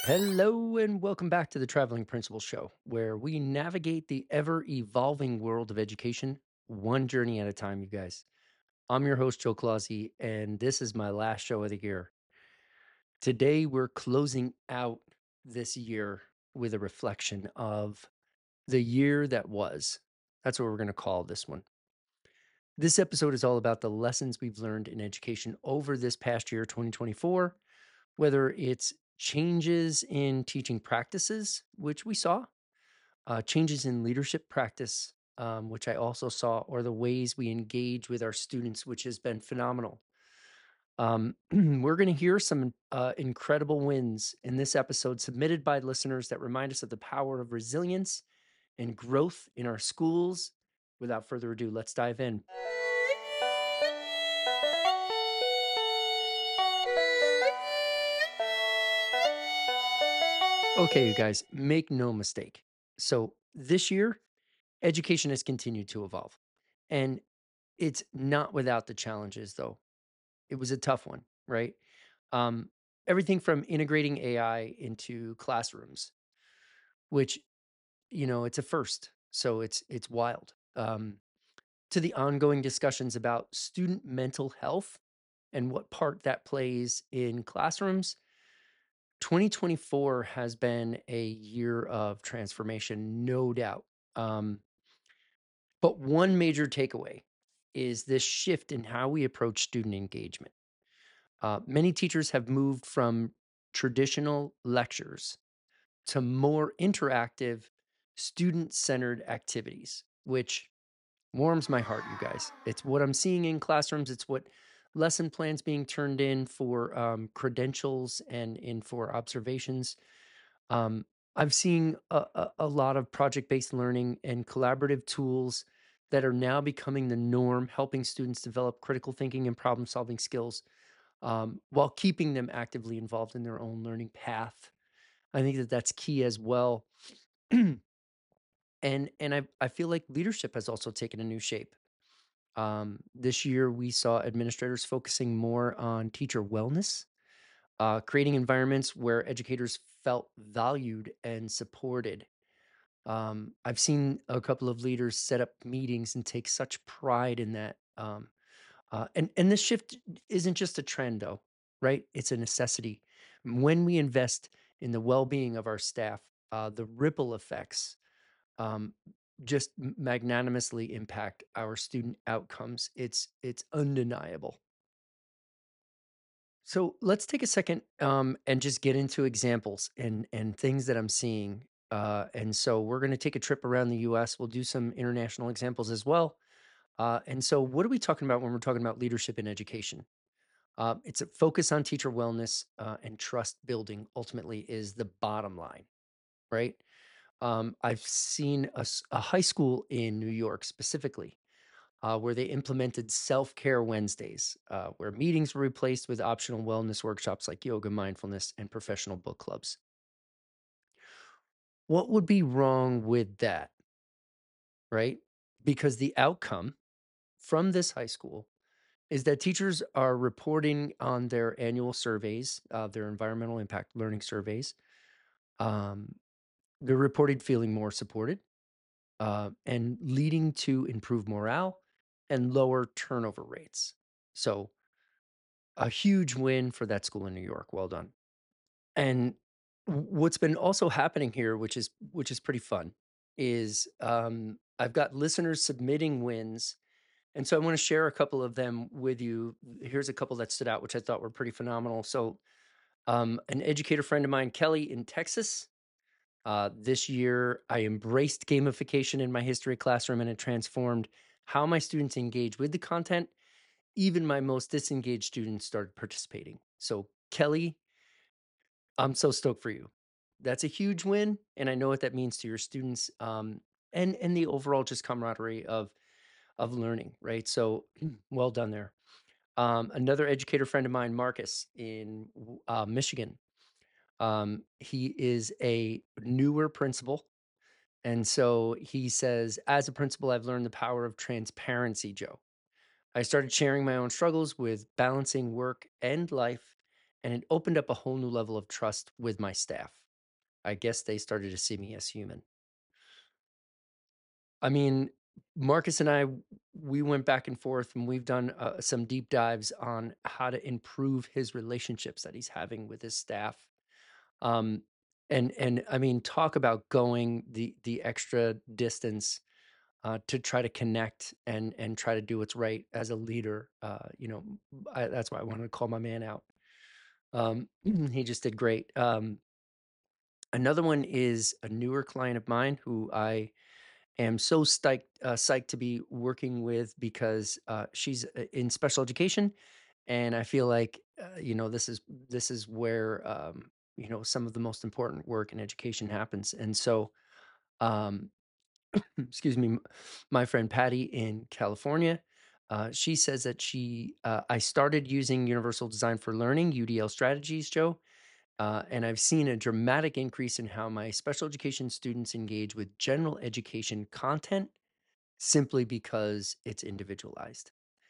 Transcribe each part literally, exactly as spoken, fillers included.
Hello and welcome back to the Traveling Principal Show, where we navigate the ever evolving world of education, one journey at a time, you guys. I'm your host, Joe Clausey, and this is my last show of the year. Today, we're closing out this year with a reflection of the year that was. That's what we're going to call this one. This episode is all about the lessons we've learned in education over this past year, twenty twenty-four, whether it's changes in teaching practices, which we saw, uh, changes in leadership practice, um, which I also saw, or the ways we engage with our students, which has been phenomenal. Um, we're going to hear some uh, incredible wins in this episode submitted by listeners that remind us of the power of resilience and growth in our schools. Without further ado, let's dive in. Okay, you guys, make no mistake. So this year, education has continued to evolve. And it's not without the challenges, though. It was a tough one, right? Um, Everything from integrating A I into classrooms, which, you know, it's a first. So it's it's wild. Um, to the ongoing discussions about student mental health and what part that plays in classrooms. twenty twenty-four has been a year of transformation, no doubt. Um, but one major takeaway is this shift in how we approach student engagement. Uh, many teachers have moved from traditional lectures to more interactive, student centered activities, which warms my heart, you guys. It's what I'm seeing in classrooms, it's what lesson plans being turned in for um, credentials and in for observations. Um, I've seen a, a, a lot of project based learning and collaborative tools that are now becoming the norm, helping students develop critical thinking and problem solving skills um, while keeping them actively involved in their own learning path. I think that that's key as well. and and I I feel like leadership has also taken a new shape. Um, this year, we saw administrators focusing more on teacher wellness, uh, creating environments where educators felt valued and supported. Um, I've seen a couple of leaders set up meetings and take such pride in that. Um, uh, and and this shift isn't just a trend, though, right? It's a necessity. When we invest in the well-being of our staff, uh, the ripple effects um, just m- magnanimously impact our student outcomes. It's it's undeniable. So let's take a second um, and just get into examples and and things that I'm seeing. Uh, and so we're going to take a trip around the U S. We'll do some international examples as well. Uh, and so, what are we talking about when we're talking about leadership in education? Uh, it's a focus on teacher wellness uh, and trust building. Ultimately, is the bottom line, right? Um, I've seen a, s- a high school in New York specifically uh, where they implemented self care Wednesdays, uh, where meetings were replaced with optional wellness workshops like yoga, mindfulness, and professional book clubs. What would be wrong with that, right? Because the outcome from this high school is that teachers are reporting on their annual surveys, uh, their environmental impact learning surveys. Um, they're reported feeling more supported uh, and leading to improved morale and lower turnover rates. So, a huge win for that school in New York. Well done. And w- what's been also happening here, which is which is pretty fun, is um, I've got listeners submitting wins, and so I want to share a couple of them with you. Here's a couple that stood out, which I thought were pretty phenomenal. So, um, an educator friend of mine, Kelly in Texas, uh, this year I embraced gamification in my history classroom, and it transformed how my students engage with the content. Even my most disengaged students started participating. So, Kelly, I'm so stoked for you. That's a huge win, and I know what that means to your students, um, and and the overall just camaraderie of of learning, right? So, well done there. Um, another educator friend of mine, Marcus in w- uh, Michigan, um, he is a newer principal, and so he says, as a principal, I've learned the power of transparency, Joe. I started sharing my own struggles with balancing work and life, and it opened up a whole new level of trust with my staff. I guess they started to see me as human. I mean, Marcus and I, w- we went back and forth, and we've done uh, some deep dives on how to improve his relationships that he's having with his staff. Um, and and I mean, talk about going the the extra distance uh, to try to connect and and try to do what's right as a leader. Uh, you know, I, that's why I wanted to call my man out. Um, he just did great. Um, another one is a newer client of mine who I am so psyched uh, psyched to be working with because uh, she's uh, in special education, and I feel like uh, you know this is this is where um, you know some of the most important work in education happens. And so, um, excuse me, m- my friend Patty in California. Uh, she says that she, uh, I started using Universal Design for Learning, U D L strategies, Joe, uh, and I've seen a dramatic increase in how my special education students engage with general education content simply because it's individualized.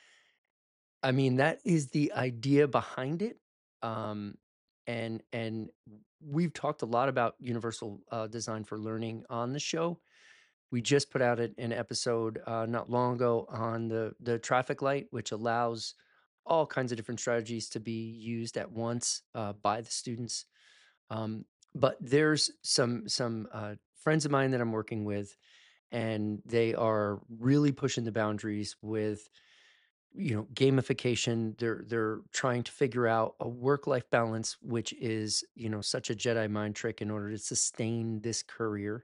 I mean, that is the idea behind it. Um, and and we've talked a lot about universal uh, design for learning on the show. We just put out an, an episode uh, not long ago on the the traffic light, which allows all kinds of different strategies to be used at once uh, by the students. Um, but there's some some uh, friends of mine that I'm working with, and they are really pushing the boundaries with you know gamification. They're they're trying to figure out a work life balance, which is you know such a Jedi mind trick in order to sustain this career.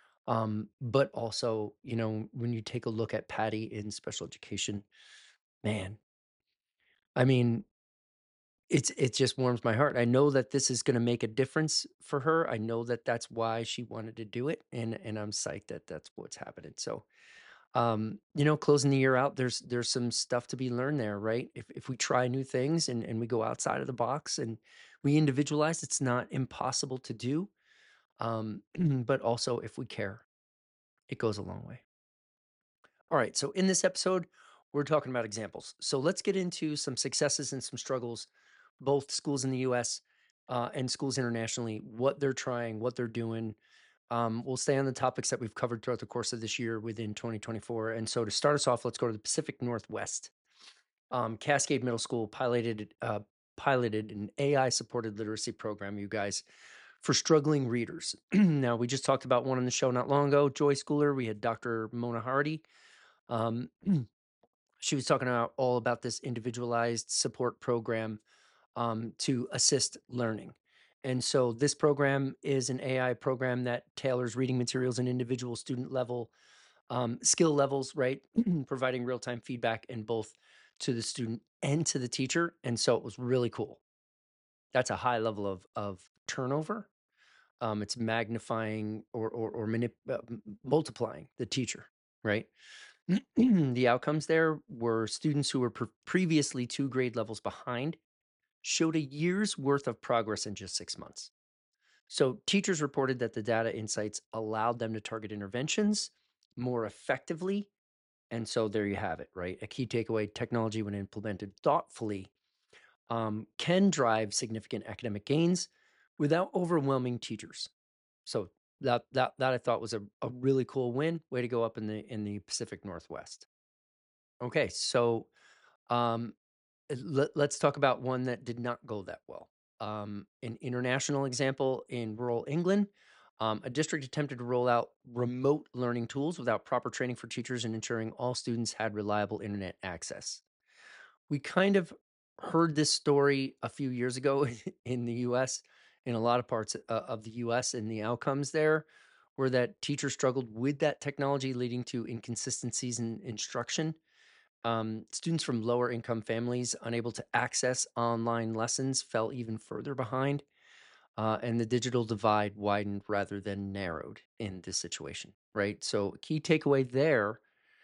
Um but also, you know when you take a look at Patty in special education, man, I mean, it's it just warms my heart. I know that this is going to make a difference for her. I know that that's why she wanted to do it, and and I'm psyched that that's what's happening. So um you know closing the year out, there's there's some stuff to be learned there, right? If if we try new things, and and we go outside of the box and we individualize, it's not impossible to do. Um but also, if we care, it goes a long way. All right, so in this episode, we're talking about examples. So let's get into some successes and some struggles, both schools in the U S uh, and schools internationally, what they're trying, what they're doing. Um, we'll stay on the topics that we've covered throughout the course of this year within twenty twenty-four. And so to start us off, let's go to the Pacific Northwest. Um, Cascade Middle School piloted uh, piloted an A I supported literacy program, you guys, for struggling readers. Now, we just talked about one on the show not long ago, Joy Schooler. We had Doctor Mona Hardy. Um, she was talking about all about this individualized support program um, to assist learning. And so this program is an A I program that tailors reading materials and individual student level um, skill levels, right? Providing real time feedback in both to the student and to the teacher. And so it was really cool. That's a high level of of turnover. Um, it's magnifying or or, or manip- uh, m- multiplying the teacher, right? The outcomes there were students who were pre- previously two grade levels behind showed a year's worth of progress in just six months. So teachers reported that the data insights allowed them to target interventions more effectively. And so there you have it, right? A key takeaway: technology, when implemented thoughtfully, um, can drive significant academic gains without overwhelming teachers. So that that that I thought was a, a really cool win. Way to go up in the in the Pacific Northwest. Okay, so um, uh, let, let's talk about one that did not go that well. Um, an international example in rural England, um, a district attempted to roll out remote learning tools without proper training for teachers and ensuring all students had reliable internet access. We kind of heard this story a few years ago in the U S, in a lot of parts uh, of the U S, and the outcomes there were that teachers struggled with that technology, leading to inconsistencies in instruction. Um, students from lower income families unable to access online lessons fell even further behind, uh, and the digital divide widened rather than narrowed in this situation, right? So, key takeaway there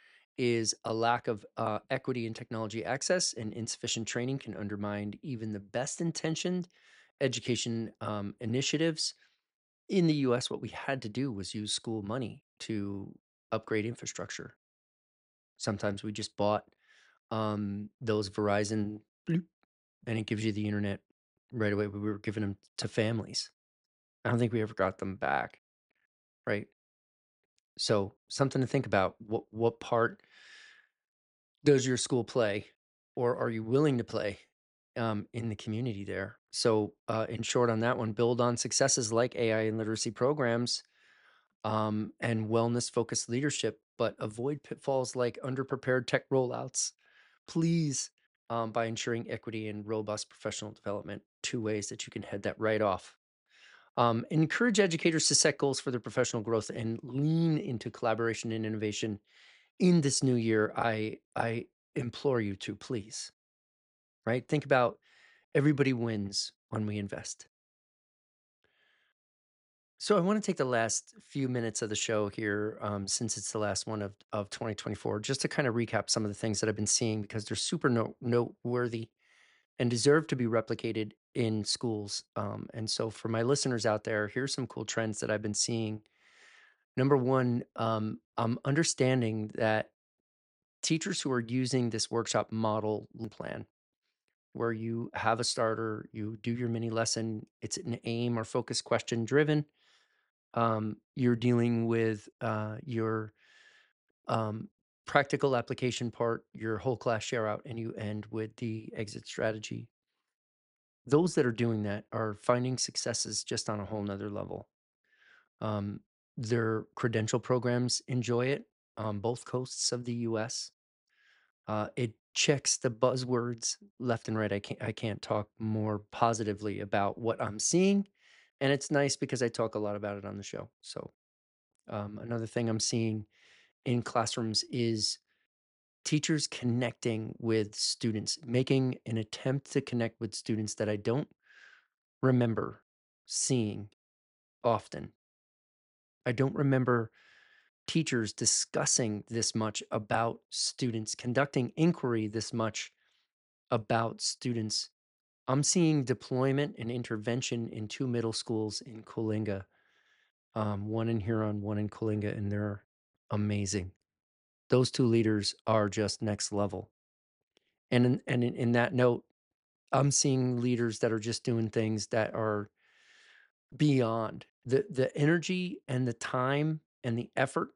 is a lack of uh, equity in technology access, and insufficient training can undermine even the best intentioned education um, initiatives. In the U S, what we had to do was use school money to upgrade infrastructure. Sometimes we just bought um, those Verizon bloop, and it gives you the internet right away. We were giving them to families. I don't think we ever got them back, right? So something to think about. What what part does your school play, or are you willing to play um, in the community there? So, uh, in short, on that one, build on successes like A I and literacy programs um, and wellness focused leadership, but avoid pitfalls like underprepared tech rollouts. Please, um, by ensuring equity and robust professional development, two ways that you can head that right off. Um, encourage educators to set goals for their professional growth and lean into collaboration and innovation in this new year. I I implore you to please, right? Think about everybody wins when we invest. So I want to take the last few minutes of the show here, um, since it's the last one of, of twenty twenty-four, just to kind of recap some of the things that I've been seeing because they're super note, noteworthy and deserve to be replicated in schools. Um, and so for my listeners out there, here's some cool trends that I've been seeing. Number one, um, I'm understanding that teachers who are using this workshop model plan where you have a starter, you do your mini lesson, it's an aim or focus question driven. Um, you're dealing with uh, your um, practical application part, your whole class share out, and you end with the exit strategy. Those that are doing that are finding successes just on a whole nother level. Um, their credential programs enjoy it on both coasts of the U S. Uh, it checks the buzzwords left and right. I can't I can't talk more positively about what I'm seeing, and it's nice because I talk a lot about it on the show. So um, another thing I'm seeing in classrooms is teachers connecting with students, making an attempt to connect with students that I don't remember seeing often. I don't remember teachers discussing this much about students, conducting inquiry this much about students. I'm seeing deployment and intervention in two middle schools in Coalinga, um, one in Huron, one in Coalinga, and they're amazing. Those two leaders are just next level. And in, and in, in that note, I'm seeing leaders that are just doing things that are beyond the the energy and the time and the effort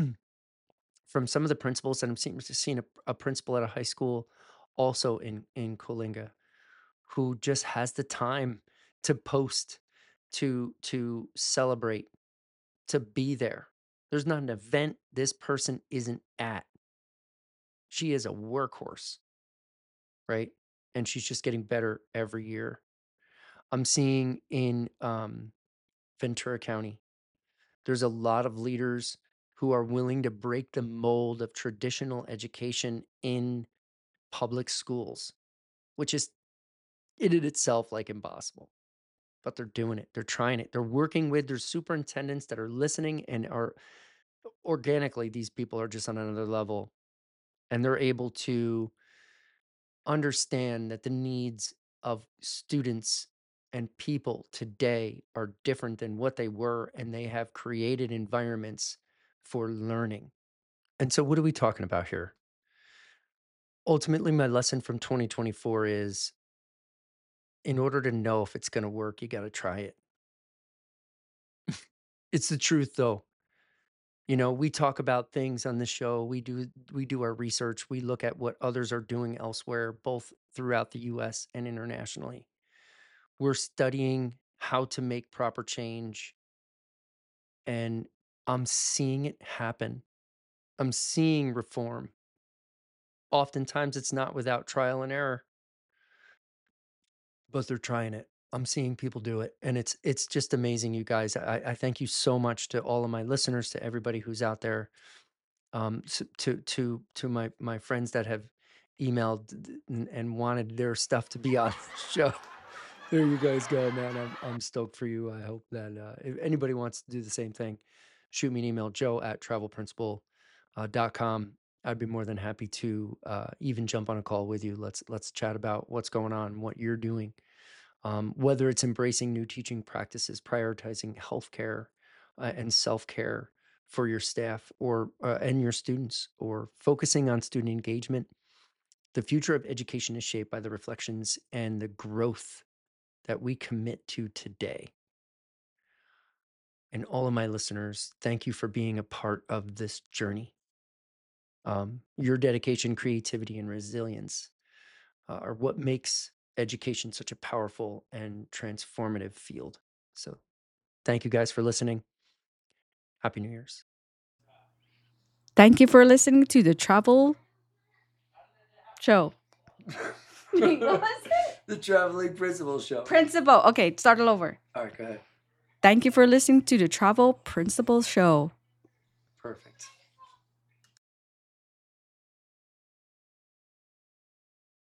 from some of the principals. And I'm seeing, seeing a, a principal at a high school also in in Coalinga who just has the time to post, to to celebrate, to be there. There's not an event this person isn't at. She is a workhorse, right? And she's just getting better every year. I'm seeing in um, Ventura County, there's a lot of leaders who are willing to break the mold of traditional education in public schools, which is in it itself like impossible. But they're doing it. They're trying it. They're working with their superintendents that are listening and are organically, these people are just on another level. And they're able to understand that the needs of students and people today are different than what they were, and they have created environments for learning. And so, what are we talking about here? Ultimately, my lesson from twenty twenty-four is in order to know if it's going to work, you got to try it. It's the truth, though. You know, we talk about things on the show. We do we do our research. We look at what others are doing elsewhere, both throughout the U S and internationally. We're studying how to make proper change, and I'm seeing it happen. I'm seeing reform. Oftentimes it's not without trial and error, but they're trying it. I'm seeing people do it, and it's it's just amazing, you guys. I, I thank you so much to all of my listeners, to everybody who's out there, um, s- to to to my my friends that have emailed th- and, and wanted their stuff to be on the show. There you guys go, man. I'm I'm stoked for you. I hope that uh, if anybody wants to do the same thing, shoot me an email, joe at travel principal dot com. I'd be more than happy to uh, even jump on a call with you. Let's let's chat about what's going on, what you're doing, um, whether it's embracing new teaching practices, prioritizing healthcare uh, and self care for your staff or uh, and your students, or focusing on student engagement. The future of education is shaped by the reflections and the growth that we commit to today. And all of my listeners, thank you for being a part of this journey. Um, your dedication, creativity, and resilience uh, are what makes education such a powerful and transformative field. So thank you guys for listening. Happy New Year's. Thank you for listening to the Travel Show. What was it? The Traveling Principal Show. Principal. Okay, start all over. All right, go ahead. Thank you for listening to the Travel Principal Show. Perfect.